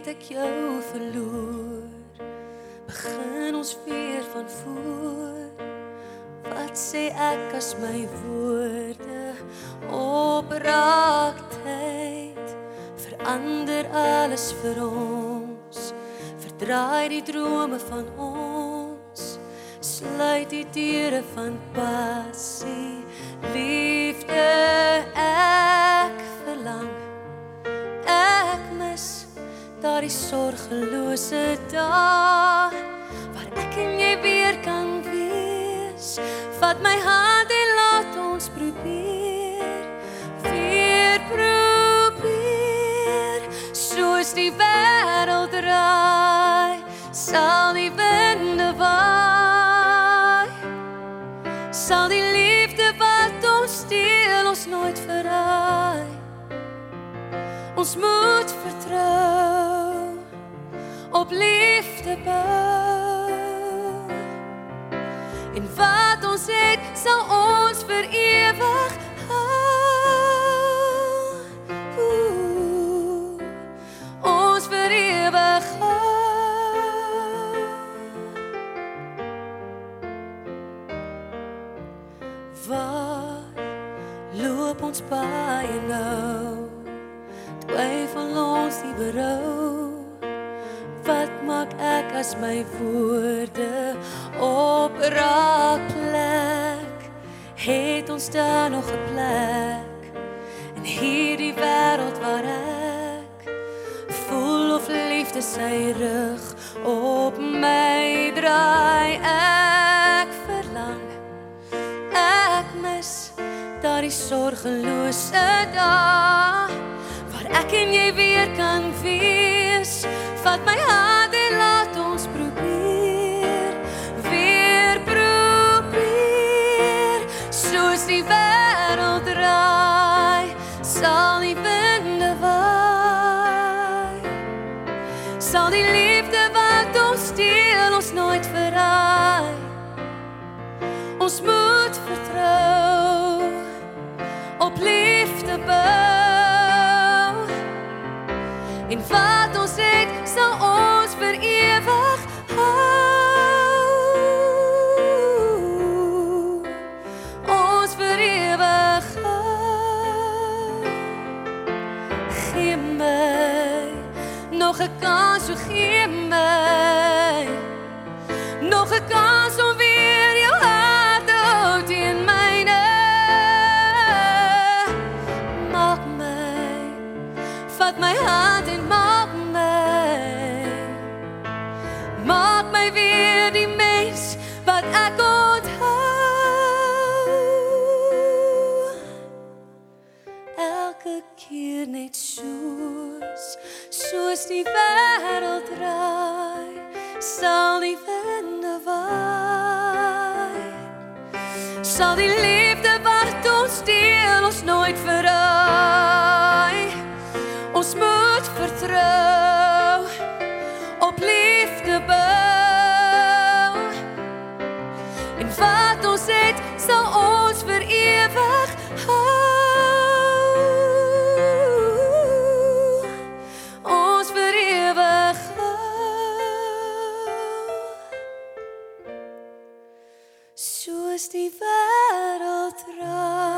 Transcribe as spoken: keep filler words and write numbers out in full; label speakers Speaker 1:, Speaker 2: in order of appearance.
Speaker 1: het ek jou verloor, begin ons weer van voor. Wat sê ek as my woorde opraak tyd, verander alles vir ons, verdraai die drome van ons, sluit die deure van passie, liefde ek verlang. Ek mis daardie sorgelose dae, waar ek en jy weer kan wees. Vat my hand en laat ons probeer, weer probeer. Soos die wêreld draai, sal die winde waai, sal die liefde wat ons steel ons nooit verraai. Ons moet vertrou, op liefde bou, en wat ons het, sal ons vir ewig hou. Oeh, ons vir ewig hou. Waar loop ons paai nou? Twyfel ons die berou, wat maak ek as my woorde opraak plek? Het ons daar nog 'n plek in hierdie wêreld waar ek voel of liefde sy rug op my draai? Ek verlang, ek mis daardie sorgelose dae, ek en jy weer kan wees. Vat my hand en laat ons probeer, weer probeer. Soos die wêreld draai, sal die winde waai, sal die liefde wat ons steel ons nooit verraai. Ons moet vertrou, op liefde bou, en wat ons het, sal ons vir ewig hou. Ons vir ewig hou. Gee my nog 'n kans, so gee my nog 'n kans om weer jou hart te hou teen myne. Maak my, vat my hand en maak my, maak my weer die mens wat ek onthou. Elke keer net soos, soos die wêreld draai, sal die winde waai, sal die liefde wat ons steel ons nooit verraai. Ons moet vertrou, op liefde bou, en wat ons het, sal ons vir ewig hou. Ons vir ewig hou. Soos die wêreld draai.